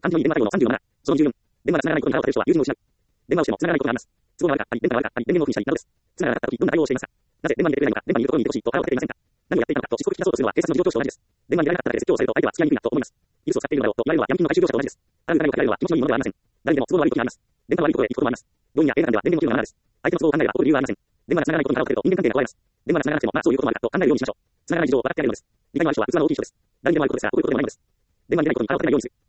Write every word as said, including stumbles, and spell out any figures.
漢字のに電話対応のさんじゅうなな。そのにじゅうよん。電話が繋がらないことに腹を立てる人は友人を失う。電話をしても繋がらないことがあります。都合が悪かったり、電波が悪かったり、電源をオフにしたり、などです。繋がらなかった時、どんな対応をしていますか？なぜ電話に出てくれないのか、電波にいるところにいてほしいと腹を立てていませんか？何をやっていたのかとしつこく聞き出そうとするのは警察の事情聴取と同じです。電話に出られなかっただけで説教をされると相手は付き合いにくいなと思います。技術を使っているのだろうと言われるのはヤンキーの回収業者と同じです。ある疑いをかけられるのは気持ちのいいものではありません。誰でも都合の悪い時があります。電波が悪いところへ行くこともあります。病院や映画館では電源の切るのはマナーです。相手の都合を考えれば怒る理由はありません。電話が繋がらないことに腹を立てると人間関係が壊れます。電話が繋がらなくても、まあそういうこともあるかと考えるようにしましょう。繋がらない事情を分かってあげるのです。理解のある人は器の大きい人です。誰にでもあることですが、怒ることでもないのです。電話に出ないことに腹を立てないようにする。